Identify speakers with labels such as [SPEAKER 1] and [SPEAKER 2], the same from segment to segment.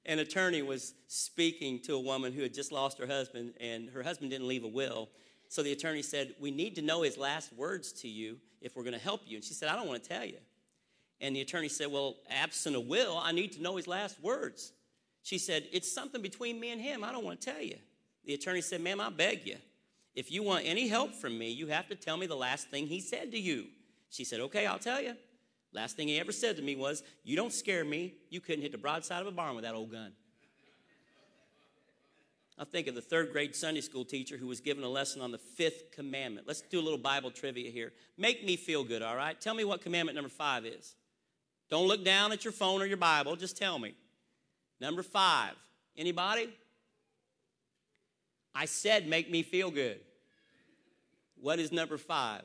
[SPEAKER 1] An attorney was speaking to a woman who had just lost her husband, and her husband didn't leave a will. So the attorney said, we need to know his last words to you if we're going to help you. And she said, I don't want to tell you. And the attorney said, well, absent a will, I need to know his last words. She said, it's something between me and him. I don't want to tell you. The attorney said, ma'am, I beg you. If you want any help from me, you have to tell me the last thing he said to you. She said, okay, I'll tell you. Last thing he ever said to me was, you don't scare me. You couldn't hit the broadside of a barn with that old gun. I think of the third grade Sunday school teacher who was given a lesson on the fifth commandment. Let's do a little Bible trivia here. Make me feel good, all right? Tell me what commandment number 5 is. Don't look down at your phone or your Bible. Just tell me. Number 5. Anybody? I said make me feel good. What is number 5?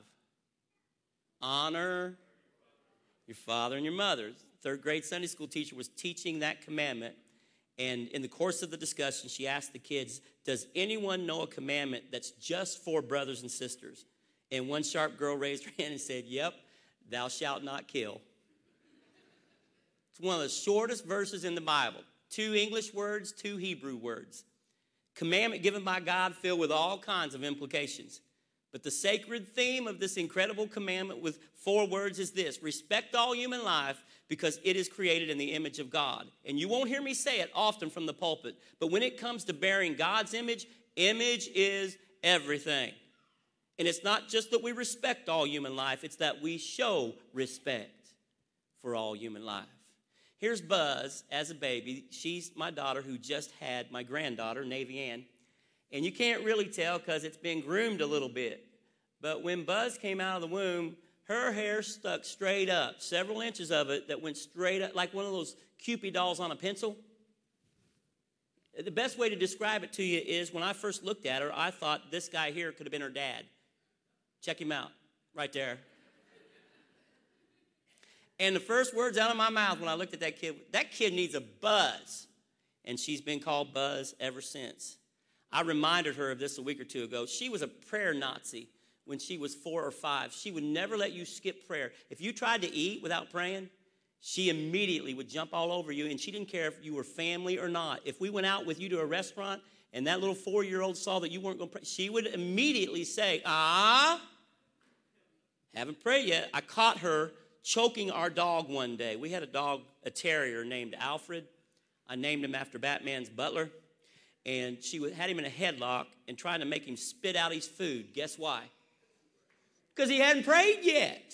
[SPEAKER 1] Honor your father and your mother. Third grade Sunday school teacher was teaching that commandment. And in the course of the discussion, she asked the kids, does anyone know a commandment that's just for brothers and sisters? And one sharp girl raised her hand and said, yep, thou shalt not kill. It's one of the shortest verses in the Bible. 2 English words, 2 Hebrew words. Commandment given by God filled with all kinds of implications. But the sacred theme of this incredible commandment with 4 words is this: respect all human life because it is created in the image of God. And you won't hear me say it often from the pulpit, but when it comes to bearing God's image, image is everything. And it's not just that we respect all human life, it's that we show respect for all human life. Here's Buzz as a baby. She's my daughter who just had my granddaughter, Navy Ann. And you can't really tell because it's been groomed a little bit. But when Buzz came out of the womb, her hair stuck straight up, several inches of it that went straight up, like one of those Cupid dolls on a pencil. The best way to describe it to you is when I first looked at her, I thought this guy here could have been her dad. Check him out, right there. And the first words out of my mouth when I looked at that kid needs a Buzz. And she's been called Buzz ever since. I reminded her of this a week or 2 ago. She was a prayer Nazi when she was 4 or 5. She would never let you skip prayer. If you tried to eat without praying, she immediately would jump all over you, and she didn't care if you were family or not. If we went out with you to a restaurant and that little 4-year-old saw that you weren't going to pray, she would immediately say, haven't prayed yet. I caught her choking our dog one day. We had a dog, a terrier named Alfred. I named him after Batman's butler. And she had him in a headlock and trying to make him spit out his food. Guess why? Because he hadn't prayed yet.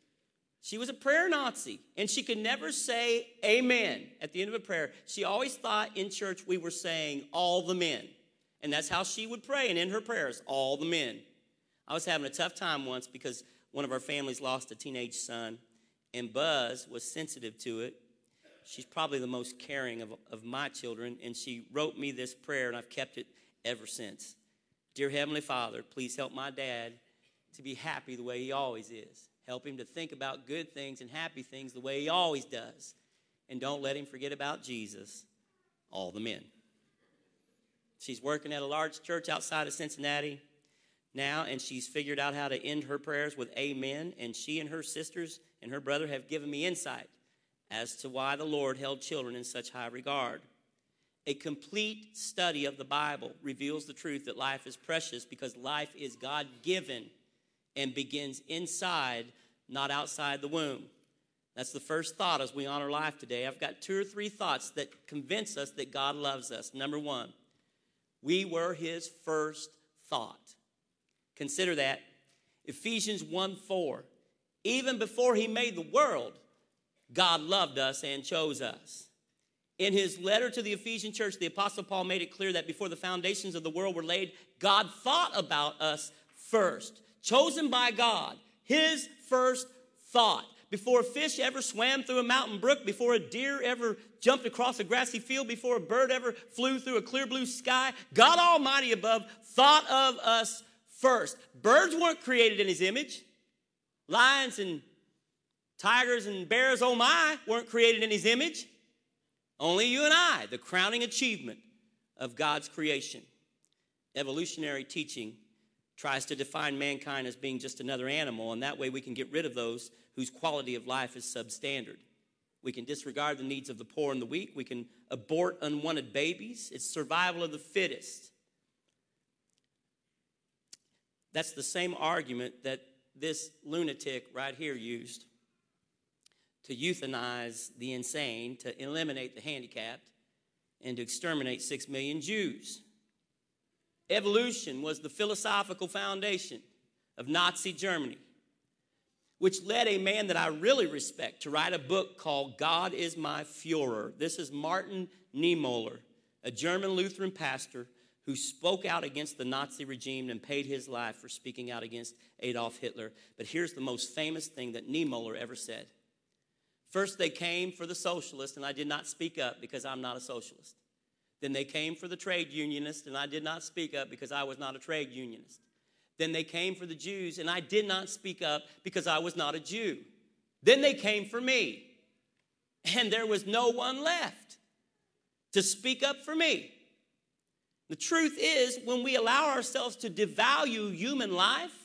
[SPEAKER 1] She was a prayer Nazi, and she could never say amen at the end of a prayer. She always thought in church we were saying all the men. And that's how she would pray and in her prayers, all the men. I was having a tough time once because one of our families lost a teenage son, and Buzz was sensitive to it. She's probably the most caring of my children, and she wrote me this prayer, and I've kept it ever since. Dear Heavenly Father, please help my dad to be happy the way he always is. Help him to think about good things and happy things the way he always does. And don't let him forget about Jesus, all the men. She's working at a large church outside of Cincinnati now, and she's figured out how to end her prayers with amen. And she and her sisters and her brother have given me insight as to why the Lord held children in such high regard. A complete study of the Bible reveals the truth that life is precious because life is God-given and begins inside, not outside the womb. That's the first thought as we honor life today. I've got 2 or 3 thoughts that convince us that God loves us. Number 1, we were his first thought. Consider that. Ephesians 1:4. Even before he made the world, God loved us and chose us. In his letter to the Ephesian church, the Apostle Paul made it clear that before the foundations of the world were laid, God thought about us first. Chosen by God, his first thought. Before a fish ever swam through a mountain brook, before a deer ever jumped across a grassy field, before a bird ever flew through a clear blue sky, God Almighty above thought of us first. Birds weren't created in his image. Lions and tigers and bears, oh my, weren't created in his image. Only you and I, the crowning achievement of God's creation. Evolutionary teaching tries to define mankind as being just another animal, and that way we can get rid of those whose quality of life is substandard. We can disregard the needs of the poor and the weak. We can abort unwanted babies. It's survival of the fittest. That's the same argument that this lunatic right here used to euthanize the insane, to eliminate the handicapped, and to exterminate 6 million Jews. Evolution was the philosophical foundation of Nazi Germany, which led a man that I really respect to write a book called God is My Führer. This is Martin Niemöller, a German Lutheran pastor who spoke out against the Nazi regime and paid his life for speaking out against Adolf Hitler. But here's the most famous thing that Niemöller ever said. First, they came for the socialists, and I did not speak up because I'm not a socialist. Then they came for the trade unionists, and I did not speak up because I was not a trade unionist. Then they came for the Jews, and I did not speak up because I was not a Jew. Then they came for me, and there was no one left to speak up for me. The truth is, when we allow ourselves to devalue human life,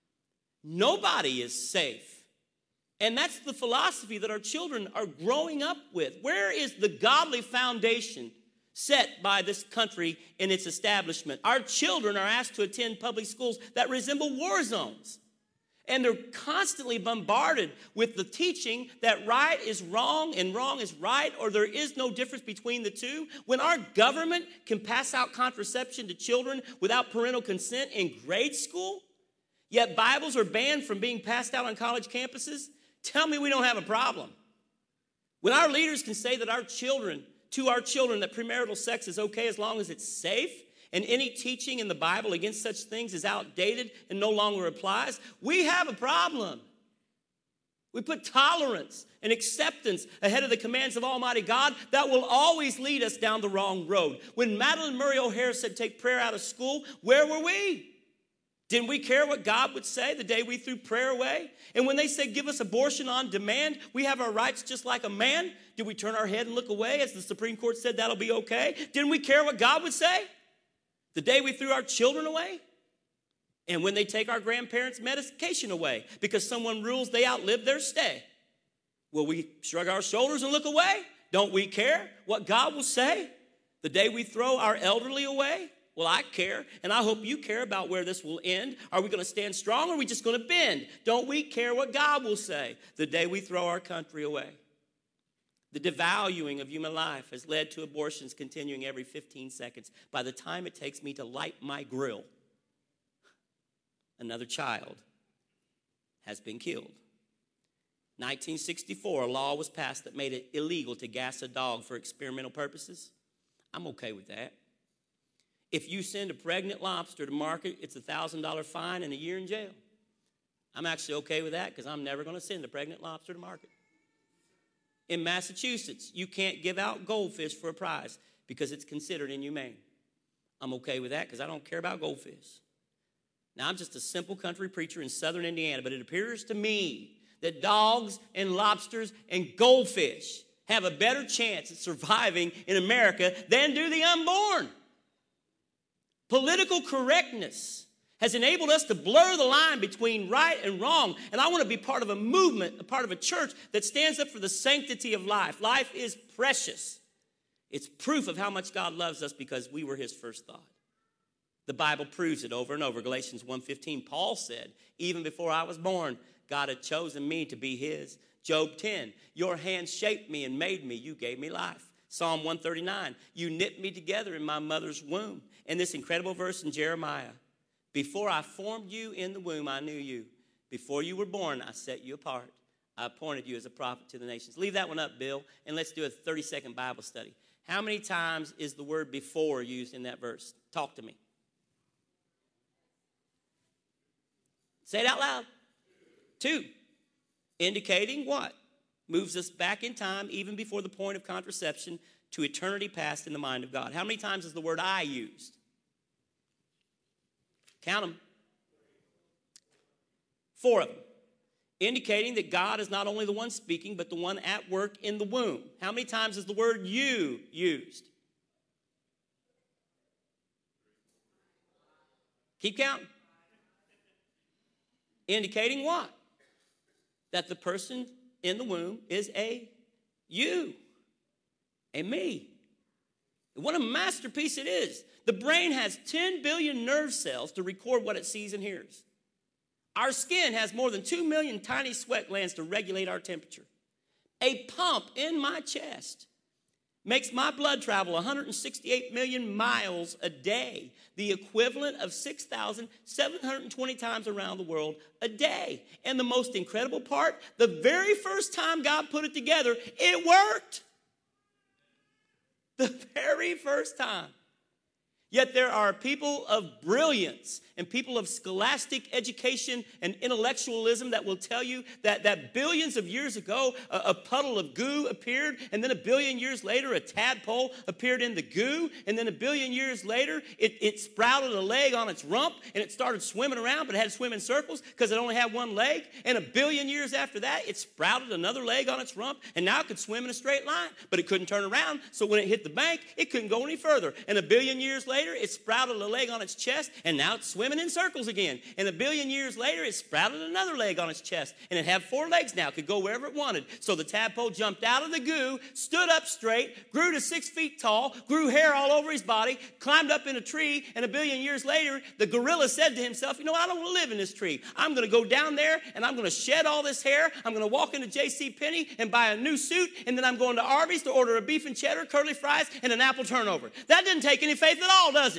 [SPEAKER 1] nobody is safe. And that's the philosophy that our children are growing up with. Where is the godly foundation set by this country in its establishment? Our children are asked to attend public schools that resemble war zones. And they're constantly bombarded with the teaching that right is wrong and wrong is right, or there is no difference between the two. When our government can pass out contraception to children without parental consent in grade school, yet Bibles are banned from being passed out on college campuses, tell me we don't have a problem. When our leaders can say that to our children that premarital sex is okay as long as it's safe, and any teaching in the Bible against such things is outdated and no longer applies, we have a problem. We put tolerance and acceptance ahead of the commands of Almighty God. That will always lead us down the wrong road. When Madeline Murray O'Hare said take prayer out of school, where were we? Didn't we care what God would say the day we threw prayer away? And when they said give us abortion on demand, we have our rights just like a man, did we turn our head and look away as the Supreme Court said that'll be okay? Didn't we care what God would say the day we threw our children away? And when they take our grandparents' medication away because someone rules they outlived their stay, will we shrug our shoulders and look away? Don't we care what God will say the day we throw our elderly away? Well, I care, and I hope you care about where this will end. Are we going to stand strong, or are we just going to bend? Don't we care what God will say the day we throw our country away? The devaluing of human life has led to abortions continuing every 15 seconds. By the time it takes me to light my grill, another child has been killed. 1964, a law was passed that made it illegal to gas a dog for experimental purposes. I'm okay with that. If you send a pregnant lobster to market, it's a $1,000 fine and a year in jail. I'm actually okay with that because I'm never going to send a pregnant lobster to market. In Massachusetts, you can't give out goldfish for a prize because it's considered inhumane. I'm okay with that because I don't care about goldfish. Now, I'm just a simple country preacher in southern Indiana, but it appears to me that dogs and lobsters and goldfish have a better chance at surviving in America than do the unborn. Political correctness has enabled us to blur the line between right and wrong. And I want to be part of a movement, a part of a church that stands up for the sanctity of life. Life is precious. It's proof of how much God loves us because we were his first thought. The Bible proves it over and over. Galatians 1:15, Paul said, even before I was born, God had chosen me to be his. Job 10, your hand shaped me and made me. You gave me life. Psalm 139, you knit me together in my mother's womb. And this incredible verse in Jeremiah, before I formed you in the womb, I knew you. Before you were born, I set you apart. I appointed you as a prophet to the nations. Leave that one up, Bill, and let's do a 30-second Bible study. How many times is the word before used in that verse? Talk to me. Say it out loud. 2. Indicating what? Moves us back in time, even before the point of contraception, to eternity past in the mind of God. How many times is the word I used? Count them. 4 of them. Indicating that God is not only the one speaking, but the one at work in the womb. How many times is the word you used? Keep counting. Indicating what? That the person in the womb is a You and me. What a masterpiece it is. The brain has 10 billion nerve cells to record what it sees and hears. Our skin has more than 2 million tiny sweat glands to regulate our temperature. A pump in my chest makes my blood travel 168 million miles a day, the equivalent of 6,720 times around the world a day. And the most incredible part, the very first time God put it together, it worked. The very first time. Yet there are people of brilliance and people of scholastic education and intellectualism that will tell you that billions of years ago, a puddle of goo appeared, and then a billion years later, a tadpole appeared in the goo, and then a billion years later, it sprouted a leg on its rump, and it started swimming around, but it had to swim in circles because it only had one leg, and a billion years after that, it sprouted another leg on its rump, and now it could swim in a straight line, but it couldn't turn around, so when it hit the bank, it couldn't go any further, and a billion years later, it sprouted a leg on its chest, and now it's swimming in circles again. And a billion years later, it sprouted another leg on its chest, and it had 4 legs now, could go wherever it wanted. So the tadpole jumped out of the goo, stood up straight, grew to 6 feet tall, grew hair all over his body, climbed up in a tree, and a billion years later, the gorilla said to himself, you know what, I don't want to live in this tree. I'm going to go down there, and I'm going to shed all this hair. I'm going to walk into J.C. Penney and buy a new suit, and then I'm going to Arby's to order a beef and cheddar, curly fries, and an apple turnover. That didn't take any faith at all, does it?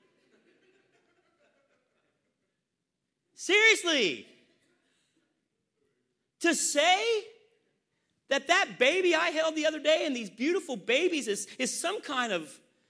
[SPEAKER 1] Seriously, to say that baby I held the other day and these beautiful babies is some kind of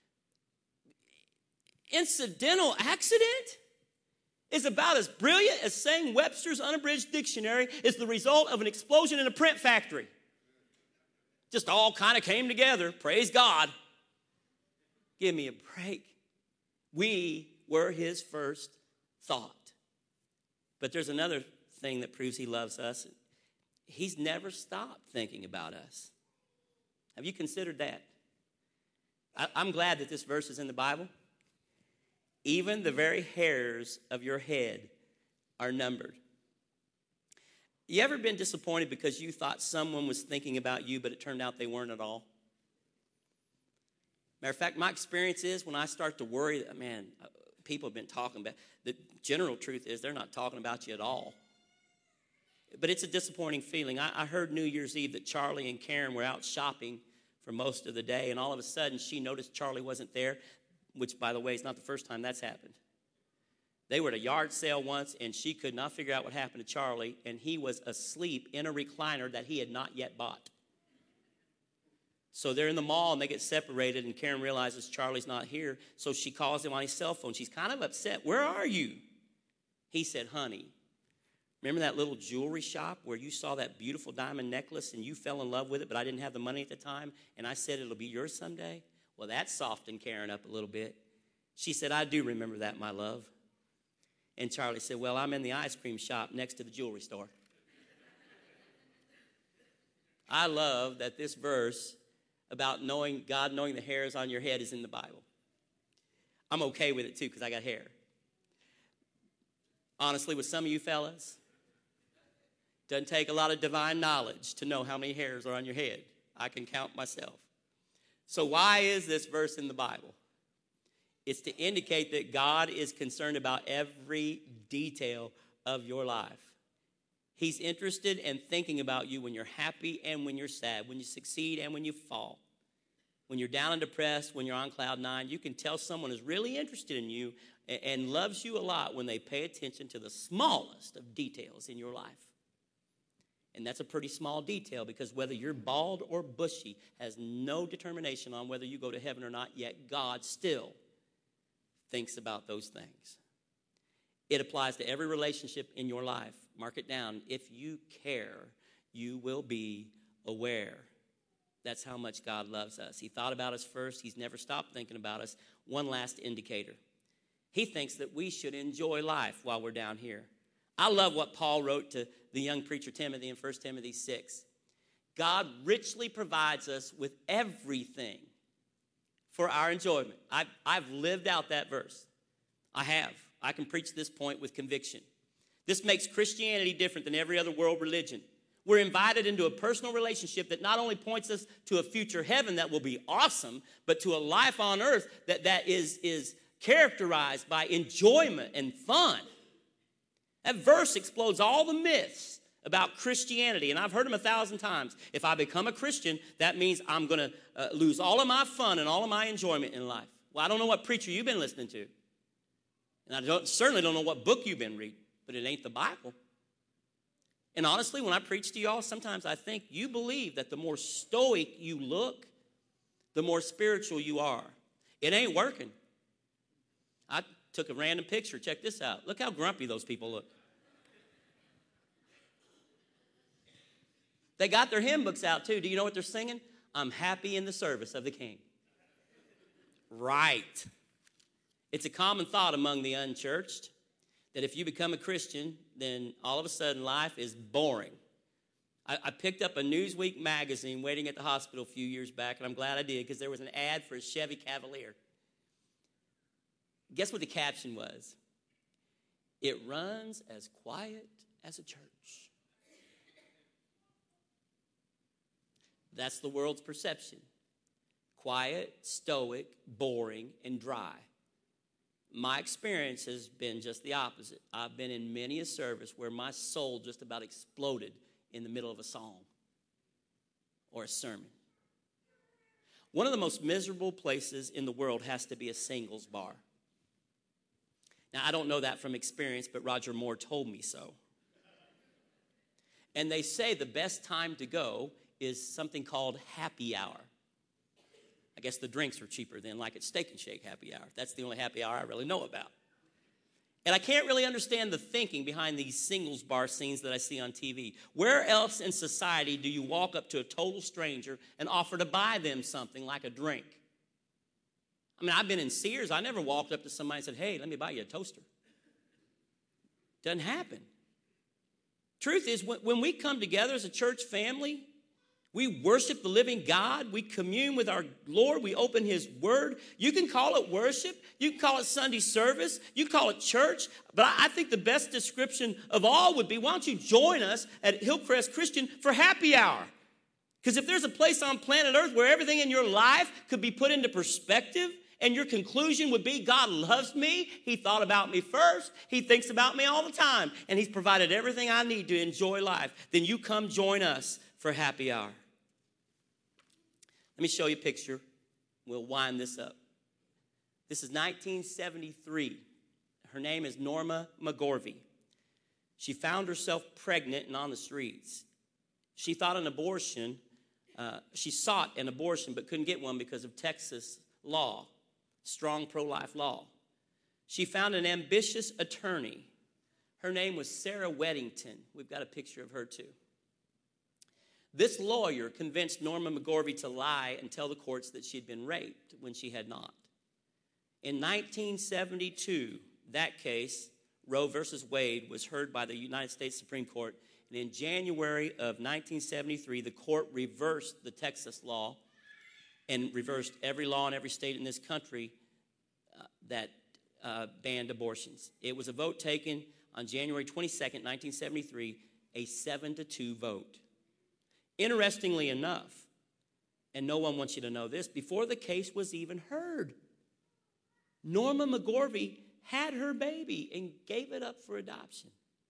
[SPEAKER 1] incidental accident is about as brilliant as saying Webster's Unabridged Dictionary is the result of an explosion in a print factory. Just all kind of came together. Praise God. Give me a break. We were his first thought. But there's another thing that proves he loves us. He's never stopped thinking about us. Have you considered that? I'm glad that this verse is in the Bible. Even the very hairs of your head are numbered. You ever been disappointed because you thought someone was thinking about you, but it turned out they weren't at all? Matter of fact, my experience is when I start to worry that, man, people have been talking about, the general truth is they're not talking about you at all. But it's a disappointing feeling. I heard New Year's Eve that Charlie and Karen were out shopping for most of the day, and all of a sudden she noticed Charlie wasn't there, which, by the way, is not the first time that's happened. They were at a yard sale once, and she could not figure out what happened to Charlie, and he was asleep in a recliner that he had not yet bought. So they're in the mall, and they get separated, and Karen realizes Charlie's not here, so she calls him on his cell phone. She's kind of upset. Where are you? He said, honey, remember that little jewelry shop where you saw that beautiful diamond necklace, and you fell in love with it, but I didn't have the money at the time, and I said it'll be yours someday? Well, that softened Karen up a little bit. She said, I do remember that, my love. And Charlie said, well, I'm in the ice cream shop next to the jewelry store. I love that this verse about knowing God, knowing the hairs on your head is in the Bible. I'm okay with it too because I got hair. Honestly, with some of you fellas, doesn't take a lot of divine knowledge to know how many hairs are on your head. I can count myself. So why is this verse in the Bible? It's to indicate that God is concerned about every detail of your life. He's interested in thinking about you when you're happy and when you're sad, when you succeed and when you fall. When you're down and depressed, when you're on cloud 9, you can tell someone is really interested in you and loves you a lot when they pay attention to the smallest of details in your life. And that's a pretty small detail because whether you're bald or bushy has no determination on whether you go to heaven or not, yet God still thinks about those things. It applies to every relationship in your life. Mark it down. If you care, you will be aware. That's how much God loves us. He thought about us first. He's never stopped thinking about us. One last indicator. He thinks that we should enjoy life while we're down here. I love what Paul wrote to the young preacher Timothy in 1 Timothy 6. God richly provides us with everything for our enjoyment. I've lived out that verse. I have. I can preach this point with conviction. This makes Christianity different than every other world religion. We're invited into a personal relationship that not only points us to a future heaven that will be awesome, but to a life on earth that is characterized by enjoyment and fun. That verse explodes all the myths about Christianity, and I've heard them 1,000 times. If I become a Christian, that means I'm going to lose all of my fun and all of my enjoyment in life. Well, I don't know what preacher you've been listening to, and I certainly don't know what book you've been reading, but it ain't the Bible. And honestly, when I preach to y'all, sometimes I think you believe that the more stoic you look, the more spiritual you are. It ain't working. I took a random picture. Check this out. Look how grumpy those people look. They got their hymn books out too. Do you know what they're singing? I'm happy in the service of the King. Right. It's a common thought among the unchurched that if you become a Christian, then all of a sudden life is boring. I picked up a Newsweek magazine waiting at the hospital a few years back, and I'm glad I did because there was an ad for a Chevy Cavalier. Guess what the caption was? It runs as quiet as a church. That's the world's perception. Quiet, stoic, boring, and dry. My experience has been just the opposite. I've been in many a service where my soul just about exploded in the middle of a song or a sermon. One of the most miserable places in the world has to be a singles bar. Now, I don't know that from experience, but Roger Moore told me so. And they say the best time to go is something called happy hour. I guess the drinks are cheaper than like at Steak and Shake happy hour. That's the only happy hour I really know about. And I can't really understand the thinking behind these singles bar scenes that I see on TV. Where else in society do you walk up to a total stranger and offer to buy them something like a drink? I mean, I've been in Sears. I never walked up to somebody and said, hey, let me buy you a toaster. Doesn't happen. Truth is, when we come together as a church family, we worship the living God. We commune with our Lord. We open his word. You can call it worship. You can call it Sunday service. You can call it church. But I think the best description of all would be, why don't you join us at Hillcrest Christian for happy hour? Because if there's a place on planet Earth where everything in your life could be put into perspective, and your conclusion would be, God loves me. He thought about me first. He thinks about me all the time. And he's provided everything I need to enjoy life. Then you come join us for happy hour. Let me show you a picture. We'll wind this up. This is 1973. Her name is Norma McGorvey. She found herself pregnant and on the streets. She sought an abortion, but couldn't get one because of Texas law, strong pro-life law. She found an ambitious attorney. Her name was Sarah Weddington. We've got a picture of her too. This lawyer convinced Norma McGorvey to lie and tell the courts that she'd been raped when she had not. In 1972, that case, Roe versus Wade, was heard by the United States Supreme Court. And in January of 1973, the court reversed the Texas law and reversed every law in every state in this country that banned abortions. It was a vote taken on January 22nd, 1973, a 7-2 vote. Interestingly enough, and no one wants you to know this, before the case was even heard, Norma McGorvey had her baby and gave it up for adoption.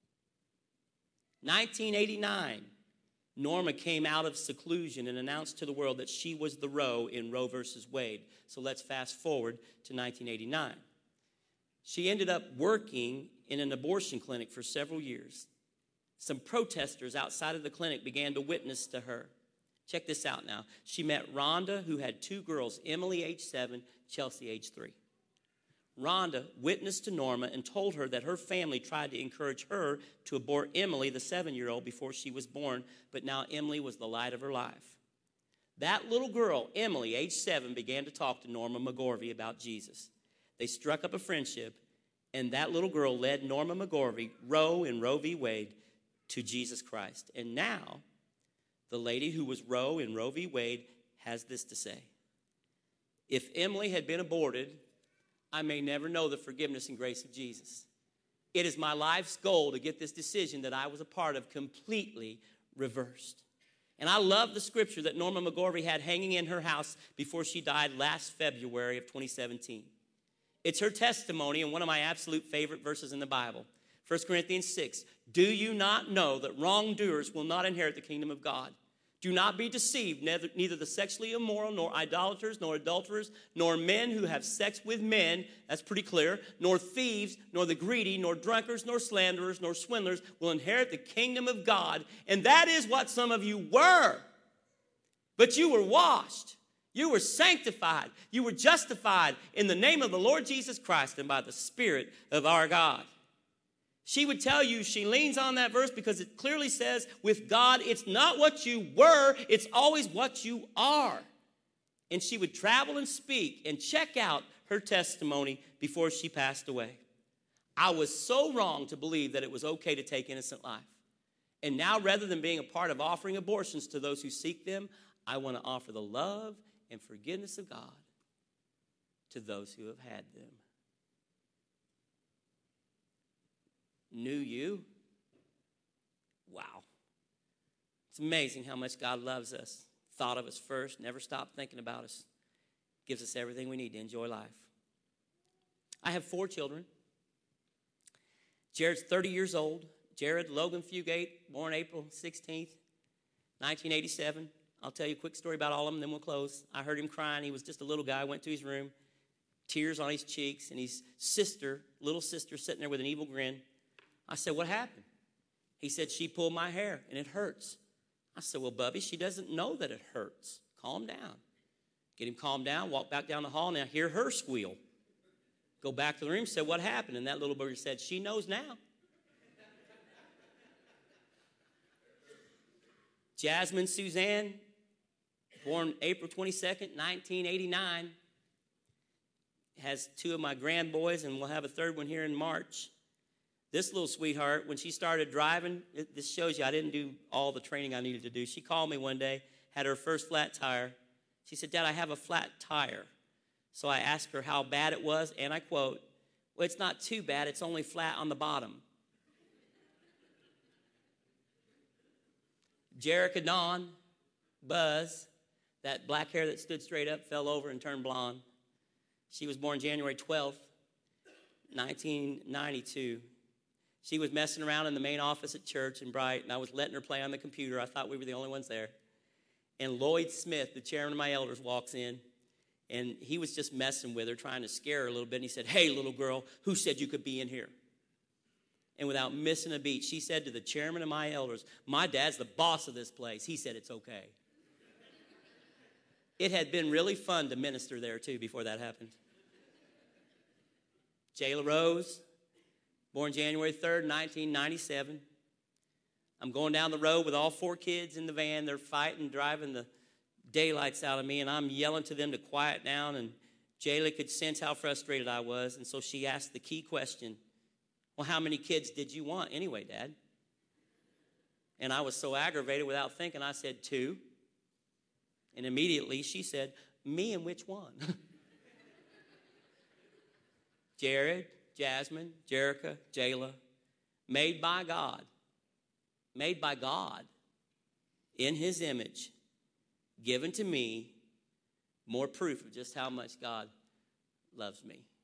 [SPEAKER 1] 1989, Norma came out of seclusion and announced to the world that she was the Roe in Roe versus Wade. So let's fast forward to 1989. She ended up working in an abortion clinic for several years. Some protesters outside of the clinic began to witness to her. Check this out now. She met Rhonda, who had 2 girls, Emily, age 7, Chelsea, age 3. Rhonda witnessed to Norma and told her that her family tried to encourage her to abort Emily, the 7-year-old, before she was born, but now Emily was the light of her life. That little girl, Emily, age 7, began to talk to Norma McGorvey about Jesus. They struck up a friendship, and that little girl led Norma McGorvey, Roe in Roe v. Wade, to Jesus Christ. And now, the lady who was Roe in Roe v. Wade has this to say. If Emily had been aborted, I may never know the forgiveness and grace of Jesus. It is my life's goal to get this decision that I was a part of completely reversed. And I love the scripture that Norma McGorvey had hanging in her house before she died last February of 2017. It's her testimony and one of my absolute favorite verses in the Bible. 1 Corinthians 6, do you not know that wrongdoers will not inherit the kingdom of God? Do not be deceived, neither the sexually immoral, nor idolaters, nor adulterers, nor men who have sex with men, that's pretty clear, nor thieves, nor the greedy, nor drunkards, nor slanderers, nor swindlers will inherit the kingdom of God. And that is what some of you were. But you were washed. You were sanctified. You were justified in the name of the Lord Jesus Christ and by the Spirit of our God. She would tell you, she leans on that verse because it clearly says, with God, it's not what you were, it's always what you are. And she would travel and speak and check out her testimony before she passed away. I was so wrong to believe that it was okay to take innocent life. And now, rather than being a part of offering abortions to those who seek them, I want to offer the love and forgiveness of God to those who have had them. Knew you? Wow. It's amazing how much God loves us. Thought of us first, never stopped thinking about us. Gives us everything we need to enjoy life. I have 4 children. Jared's 30 years old. Jared Logan Fugate, born April 16th, 1987. I'll tell you a quick story about all of them, then we'll close. I heard him crying. He was just a little guy. I went to his room, tears on his cheeks, and his little sister, sitting there with an evil grin. I said, what happened? He said, she pulled my hair, and it hurts. I said, well, Bubby, she doesn't know that it hurts. Calm down. Get him calmed down, walk back down the hall, and I hear her squeal. Go back to the room, said, what happened? And that little booger said, she knows now. Jasmine Suzanne, born April 22nd, 1989, has 2 of my grandboys, and we'll have a third one here in March. This little sweetheart, when she started driving, this shows you I didn't do all the training I needed to do. She called me one day, had her first flat tire. She said, Dad, I have a flat tire. So I asked her how bad it was, and I quote, well, it's not too bad. It's only flat on the bottom. Jerica Dawn, Buzz, that black hair that stood straight up, fell over and turned blonde. She was born January 12th, 1992. She was messing around in the main office at church in Bright, and I was letting her play on the computer. I thought we were the only ones there. And Lloyd Smith, the chairman of my elders, walks in, and he was just messing with her, trying to scare her a little bit. And he said, hey, little girl, who said you could be in here? And without missing a beat, she said to the chairman of my elders, my dad's the boss of this place. He said it's okay. It had been really fun to minister there, too, before that happened. Jayla Rose, born January 3rd, 1997. I'm going down the road with all 4 kids in the van. They're fighting, driving the daylights out of me, and I'm yelling to them to quiet down, and Jayla could sense how frustrated I was, and so she asked the key question, well, how many kids did you want anyway, Dad? And I was so aggravated without thinking, I said 2. And immediately she said, me and which one? Jared, Jasmine, Jerica, Jayla, made by God, in his image, given to me, more proof of just how much God loves me.